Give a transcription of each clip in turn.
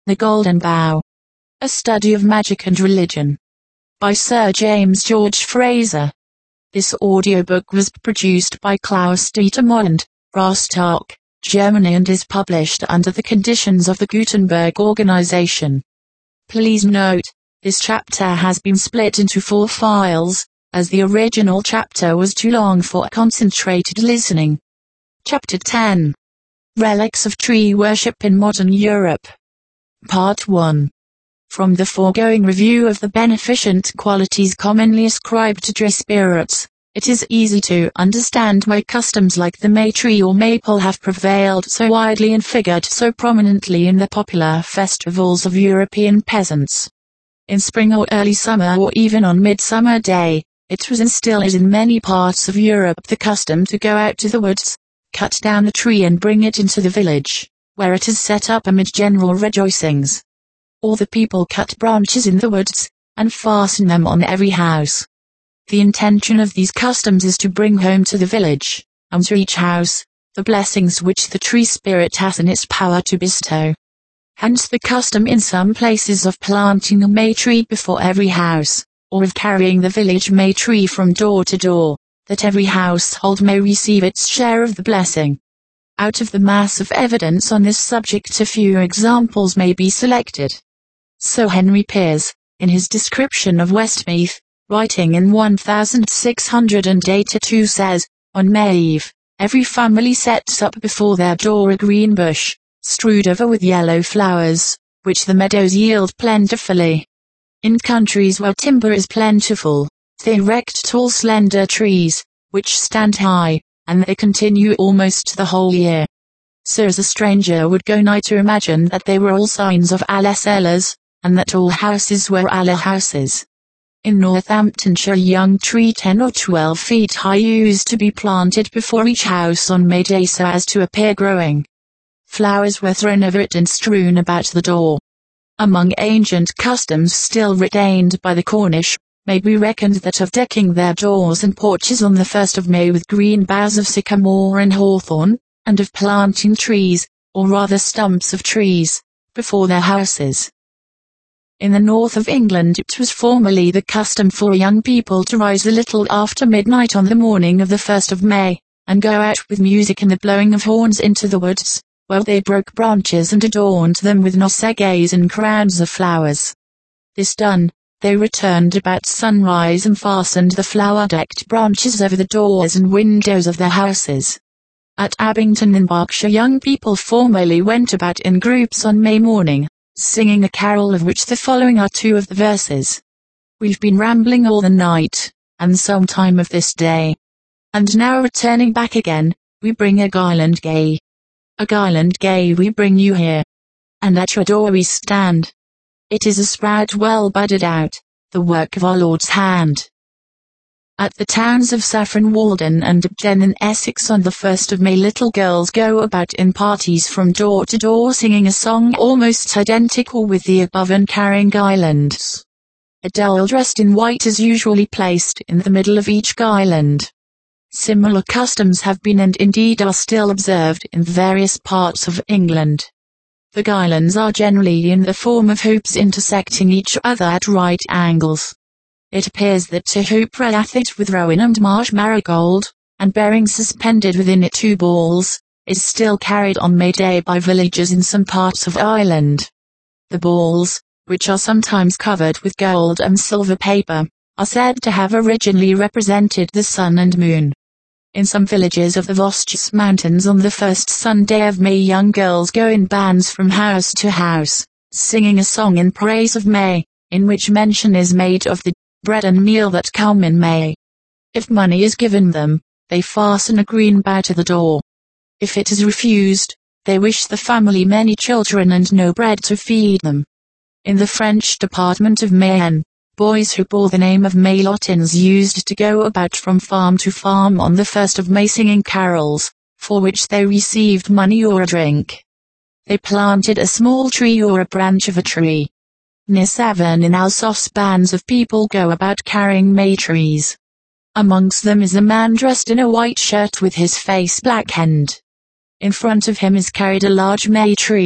The Golden Bough. A Study of Magic and Religion. By Sir James George Frazer. This audiobook was produced by Klaus-Dieter Mond, Rostock, Germany, and is published under the conditions of the Gutenberg Organization. Please note, this chapter has been split into 4 files, as the original chapter was too long for concentrated listening. Chapter 10. Relics of Tree Worship in Modern Europe. Part 1. From the foregoing review of the beneficent qualities commonly ascribed to tree spirits, it is easy to understand why customs like the May tree or maple have prevailed so widely and figured so prominently in the popular festivals of European peasants. In spring or early summer, or even on Midsummer Day, it was and still is in many parts of Europe the custom to go out to the woods, cut down the tree and bring it into the village, where it is set up amid general rejoicings. All the people cut branches in the woods, and fasten them on every house. The intention of these customs is to bring home to the village, and to each house, the blessings which the tree spirit has in its power to bestow. Hence the custom in some places of planting a May tree before every house, or of carrying the village May tree from door to door, that every household may receive its share of the blessing. Out of the mass of evidence on this subject a few examples may be selected. Sir Henry Peers, in his description of Westmeath, writing in 1682, says, on May Eve, every family sets up before their door a green bush, strewed over with yellow flowers, which the meadows yield plentifully. In countries where timber is plentiful, they erect tall slender trees, which stand high, and they continue almost the whole year. So as a stranger would go nigh to imagine that they were all signs of alle cellars, and that all houses were alle houses. In Northamptonshire a young tree 10 or 12 feet high used to be planted before each house on May Day so as to appear growing. Flowers were thrown over it and strewn about the door. Among ancient customs still retained by the Cornish, may be reckoned that of decking their doors and porches on the 1st of May with green boughs of sycamore and hawthorn, and of planting trees, or rather stumps of trees, before their houses. In the north of England it was formerly the custom for young people to rise a little after midnight on the morning of the 1st of May, and go out with music and the blowing of horns into the woods, where they broke branches and adorned them with nossegays and crowns of flowers. This done, they returned about sunrise and fastened the flower-decked branches over the doors and windows of their houses. At Abington in Berkshire young people formerly went about in groups on May morning, singing a carol of which the following are 2 of the verses. We've been rambling all the night, and some time of this day. And now returning back again, we bring a garland gay. A garland gay we bring you here. And at your door we stand. It is a sprout well budded out, the work of our Lord's hand. At the towns of Saffron Walden and Debden in Essex on the 1st of May little girls go about in parties from door to door singing a song almost identical with the above and carrying garlands. A doll dressed in white is usually placed in the middle of each garland. Similar customs have been and indeed are still observed in various parts of England. The garlands are generally in the form of hoops intersecting each other at right angles. It appears that a hoop reathed with rowan and marsh marigold, and bearing suspended within it 2 balls, is still carried on May Day by villagers in some parts of Ireland. The balls, which are sometimes covered with gold and silver paper, are said to have originally represented the sun and moon. In some villages of the Vosges Mountains on the first Sunday of May young girls go in bands from house to house, singing a song in praise of May, in which mention is made of the bread and meal that come in May. If money is given them, they fasten a green bough to the door. If it is refused, they wish the family many children and no bread to feed them. In the French department of Mayenne, boys who bore the name of Maillotins used to go about from farm to farm on the 1st of May singing carols, for which they received money or a drink. They planted a small tree or a branch of a tree. Near Saverne in Alsace bands of people go about carrying May trees. Amongst them is a man dressed in a white shirt with his face blackened. In front of him is carried a large May tree,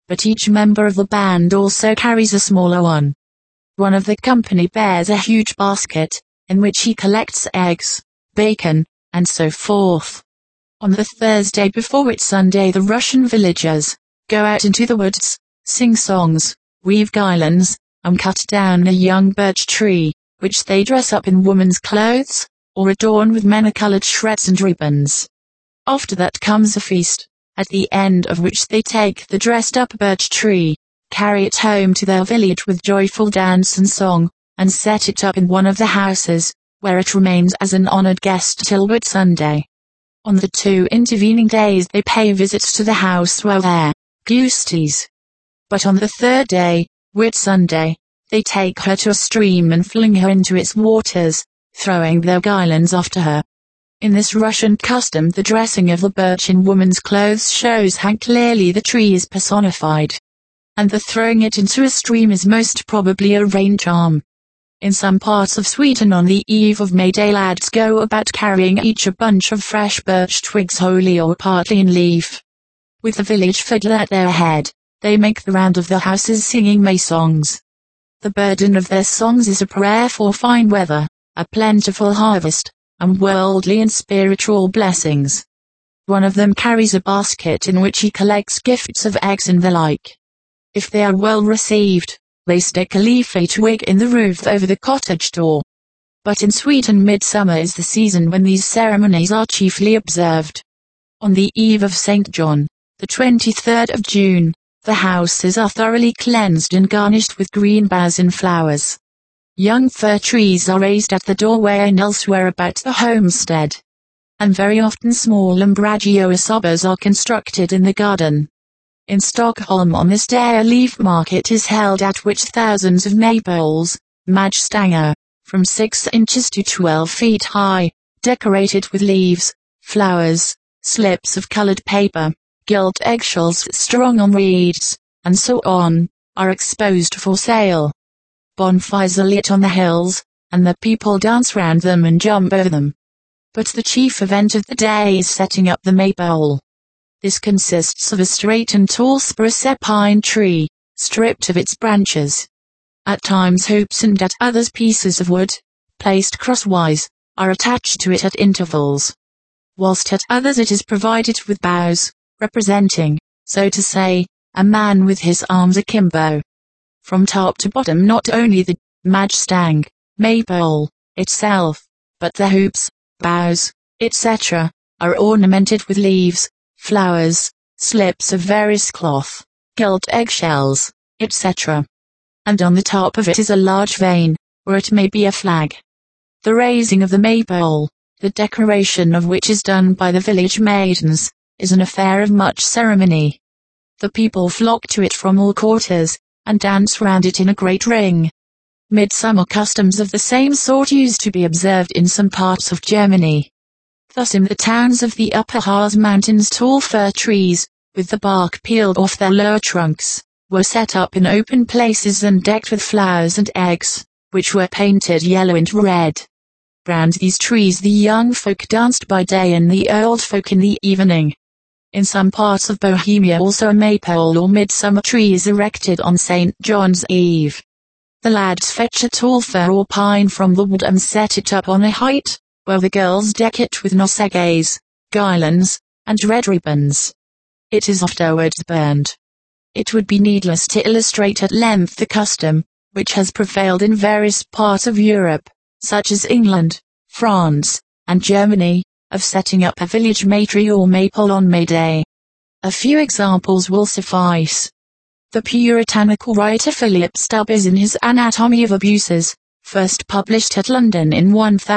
but each member of the band also carries a smaller one. One of the company bears a huge basket, in which he collects eggs, bacon, and so forth. On the Thursday before Whitsunday the Russian villagers go out into the woods, sing songs, weave garlands, and cut down a young birch tree, which they dress up in women's clothes, or adorn with many-colored shreds and ribbons. After that comes a feast, at the end of which they take the dressed-up birch tree, carry it home to their village with joyful dance and song, and set it up in one of the houses, where it remains as an honored guest till Whitsunday. On the 2 intervening days they pay visits to the house where their Gusties. But on the 3rd day, Whitsunday, they take her to a stream and fling her into its waters, throwing their garlands after her. In this Russian custom the dressing of the birch in woman's clothes shows how clearly the tree is personified. And the throwing it into a stream is most probably a rain charm. In some parts of Sweden on the eve of May Day lads go about carrying each a bunch of fresh birch twigs wholly or partly in leaf. With the village fiddler at their head, they make the round of the houses singing May songs. The burden of their songs is a prayer for fine weather, a plentiful harvest, and worldly and spiritual blessings. One of them carries a basket in which he collects gifts of eggs and the like. If they are well received, they stick a leafy twig in the roof over the cottage door. But in Sweden midsummer is the season when these ceremonies are chiefly observed. On the eve of St. John, the 23rd of June, the houses are thoroughly cleansed and garnished with green boughs and flowers. Young fir trees are raised at the doorway and elsewhere about the homestead. And very often small umbrageous arbours are constructed in the garden. In Stockholm on this day a leaf market is held at which thousands of maypoles, majstanger, from 6 inches to 12 feet high, decorated with leaves, flowers, slips of colored paper, gilt eggshells strung on reeds, and so on, are exposed for sale. Bonfires are lit on the hills, and the people dance round them and jump over them. But the chief event of the day is setting up the maypole. This consists of a straight and tall spruce pine tree, stripped of its branches. At times hoops and at others pieces of wood, placed crosswise, are attached to it at intervals. Whilst at others it is provided with boughs, representing, so to say, a man with his arms akimbo. From top to bottom not only the majstang, maypole, itself, but the hoops, boughs, etc., are ornamented with leaves, flowers, slips of various cloth, gilt eggshells, etc. And on the top of it is a large vane, or it may be a flag. The raising of the maypole, the decoration of which is done by the village maidens, is an affair of much ceremony. The people flock to it from all quarters, and dance round it in a great ring. Midsummer customs of the same sort used to be observed in some parts of Germany. Thus in the towns of the upper Harz mountains tall fir trees, with the bark peeled off their lower trunks, were set up in open places and decked with flowers and eggs, which were painted yellow and red. Round these trees the young folk danced by day and the old folk in the evening. In some parts of Bohemia also a maypole or midsummer tree is erected on St. John's Eve. The lads fetch a tall fir or pine from the wood and set it up on a height, while the girls deck it with nosegays, garlands, and red ribbons. It is afterwards burned. It would be needless to illustrate at length the custom, which has prevailed in various parts of Europe, such as England, France, and Germany, of setting up a village May-tree or maypole on May Day. A few examples will suffice. The puritanical writer Philip Stubbs in his Anatomy of Abuses, first published at London in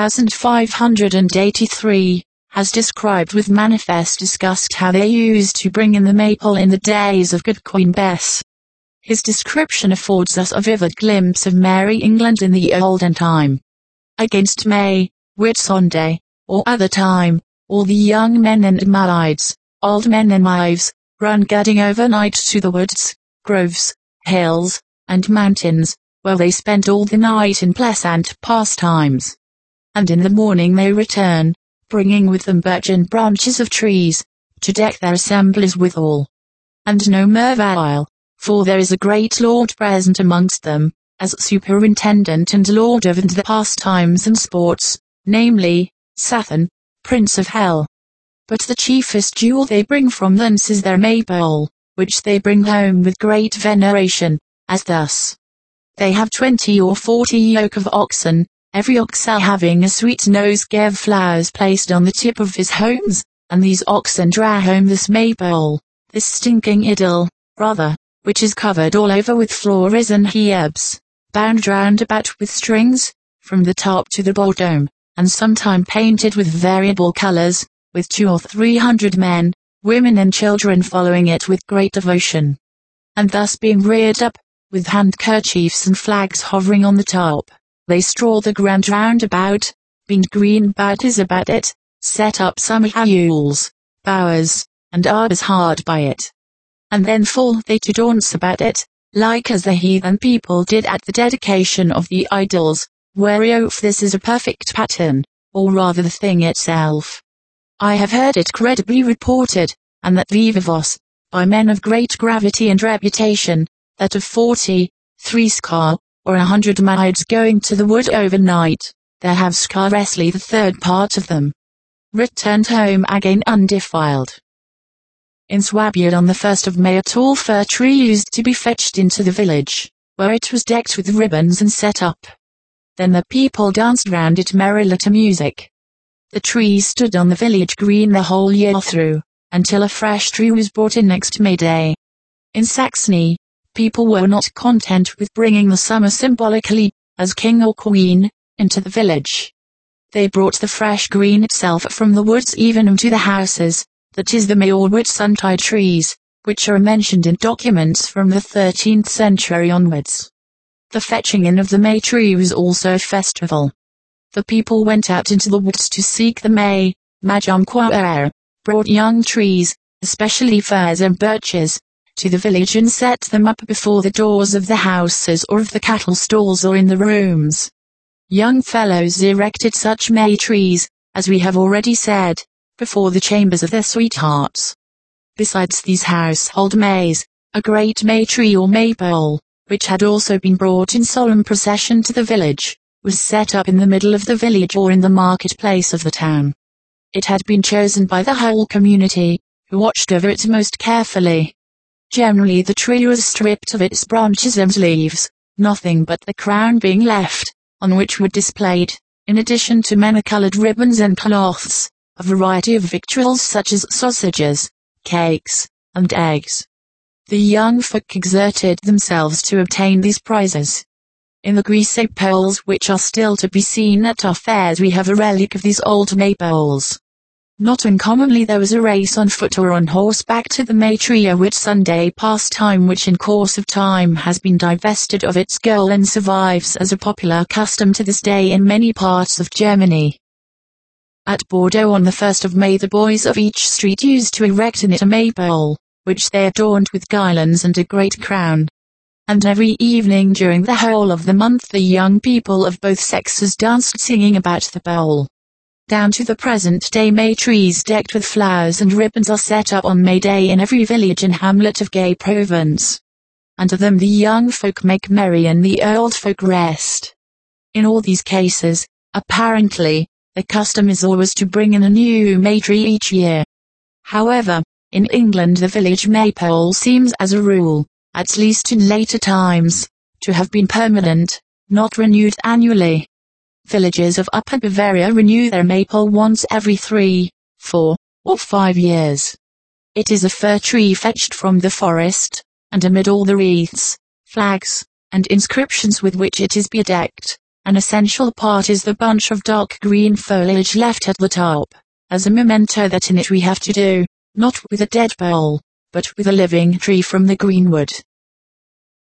1583, has described with manifest disgust how they used to bring in the maypole in the days of good Queen Bess. His description affords us a vivid glimpse of merry England in the olden time. Against May, Whitsunday, or other time, all the young men and maids, old men and wives, run gadding overnight to the woods, groves, hills, and mountains, where they spend all the night in pleasant pastimes. And in the morning they return, bringing with them birch and branches of trees, to deck their assemblies withal. And no merveille, for there is a great lord present amongst them, as superintendent and lord of the pastimes and sports, namely, Satan, prince of hell. But the chiefest jewel they bring from thence is their Maypole, which they bring home with great veneration, as thus. They have 20 or 40 yoke of oxen, every oxel having a sweet nosegay of flowers placed on the tip of his horns, and these oxen draw home this Maypole, this stinking idol, rather, which is covered all over with flowers and herbs, bound round about with strings, from the top to the bottom, and sometime painted with variable colors, with 200 or 300 men, women and children following it with great devotion. And thus being reared up, with handkerchiefs and flags hovering on the top, they straw the ground round about, being green boughs about it, set up some howls, bowers, and arbors hard by it. And then fall they to dance about it, like as the heathen people did at the dedication of the idols, whereof this is a perfect pattern, or rather the thing itself. I have heard it credibly reported, and that vivos, by men of great gravity and reputation, that of 40, 60, or 100 maids going to the wood overnight, there have scarcely the third part of them returned home again undefiled. In Swabia on the 1st of May a tall fir tree used to be fetched into the village, where it was decked with ribbons and set up. Then the people danced round it merrily to music. The tree stood on the village green the whole year through, until a fresh tree was brought in next May Day. In Saxony, people were not content with bringing the summer symbolically, as king or queen, into the village. They brought the fresh green itself from the woods even into the houses, that is the May or Whitsuntide trees, which are mentioned in documents from the 13th century onwards. The fetching in of the May tree was also a festival. The people went out into the woods to seek the May, Majumquaer, brought young trees, especially firs and birches, to the village and set them up before the doors of the houses or of the cattle stalls or in the rooms. Young fellows erected such May trees, as we have already said, before the chambers of their sweethearts. Besides these household Mays, a great May tree or Maypole, which had also been brought in solemn procession to the village, was set up in the middle of the village or in the marketplace of the town. It had been chosen by the whole community, who watched over it most carefully. Generally the tree was stripped of its branches and leaves, nothing but the crown being left, on which were displayed, in addition to many-colored ribbons and cloths, a variety of victuals such as sausages, cakes, and eggs. The young folk exerted themselves to obtain these prizes. In the greasy poles which are still to be seen at our fairs we have a relic of these old Maypoles. Not uncommonly there was a race on foot or on horseback to the May tree, a Whitsunday pastime which in course of time has been divested of its goal and survives as a popular custom to this day in many parts of Germany. At Bordeaux on the 1st of May the boys of each street used to erect in it a Maypole, which they adorned with garlands and a great crown. And every evening during the whole of the month the young people of both sexes danced singing about the pole. Down to the present day May trees decked with flowers and ribbons are set up on May Day in every village and hamlet of Gay Provence. Under them the young folk make merry and the old folk rest. In all these cases, apparently, the custom is always to bring in a new May tree each year. However, in England the village Maypole seems as a rule, at least in later times, to have been permanent, not renewed annually. Villages of Upper Bavaria renew their Maypole once every 3, 4, or 5 years. It is a fir tree fetched from the forest, and amid all the wreaths, flags, and inscriptions with which it is bedecked, an essential part is the bunch of dark green foliage left at the top, as a memento that in it we have to do, not with a dead pole, but with a living tree from the greenwood.